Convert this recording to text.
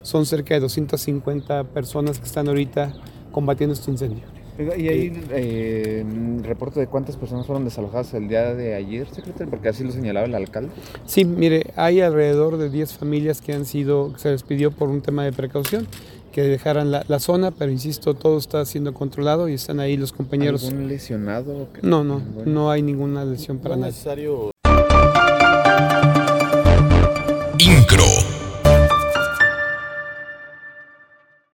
son cerca de 250 personas que están ahorita combatiendo este incendio. ¿Y hay reporte de cuántas personas fueron desalojadas el día de ayer, secretario? Porque así lo señalaba el alcalde. Sí, mire, hay alrededor de 10 familias que se les pidió por un tema de precaución que dejaran la zona, pero insisto, todo está siendo controlado y están ahí los compañeros. ¿Algún lesionado? No hay ninguna lesión para nadie.